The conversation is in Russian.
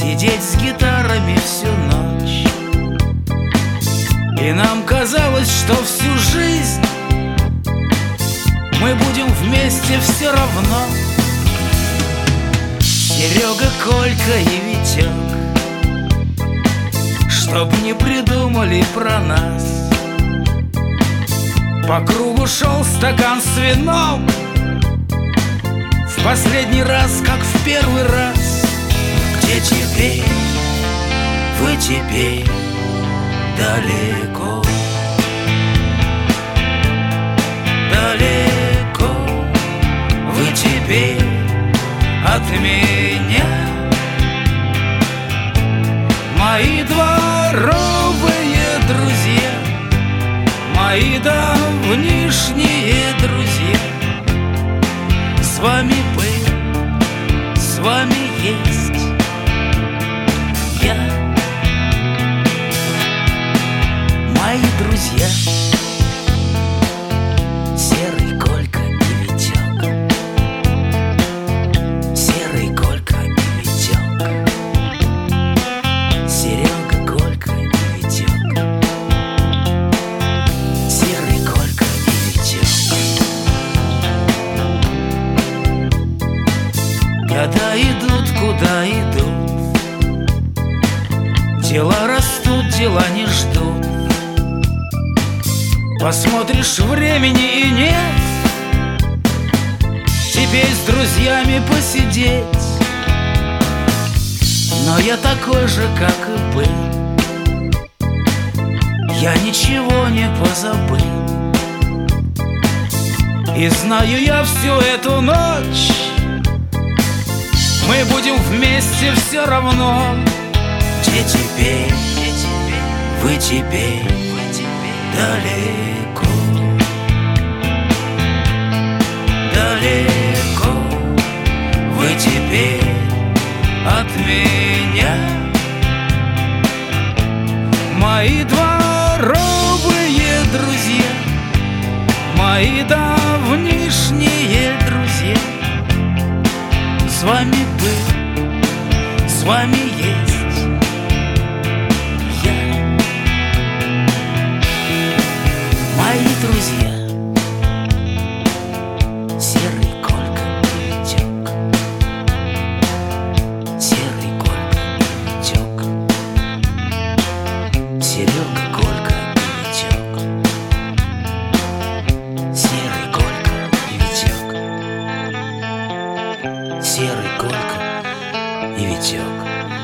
сидеть с гитарами всю ночь. И нам казалось, что всю жизнь мы будем вместе все равно. Серега, Колька и Витек, чтоб не придумали про нас. По кругу шел стакан с вином, в последний раз, как в первый раз. Где теперь, вы теперь далеко, далеко, вы теперь от меня. Мои дворовые друзья, мои давнишние друзья, с вами был, с вами есть я. Мои друзья, Серый, Колька и Витек, Серый, Колька и Витек, Серега, Колька и Витек, Серый, Колька и Витек. Года идут, куда идут, дела растут, дела не ждут. Посмотришь, времени и нет, теперь с друзьями посидеть. Но я такой же, как и был, я ничего не позабыл. И знаю я всю эту ночь, мы будем вместе все равно. Где теперь, вы теперь далеко, далеко, вы теперь от меня. Мои дворовые друзья, мои давнишние друзья, с вами был, с вами есть я. Мои друзья, Серый, Колька и Витек, Серый, Колька и Витек, Серега, Колька и Витек, Серый, Колька и Витек, Серый, Колька и Витек.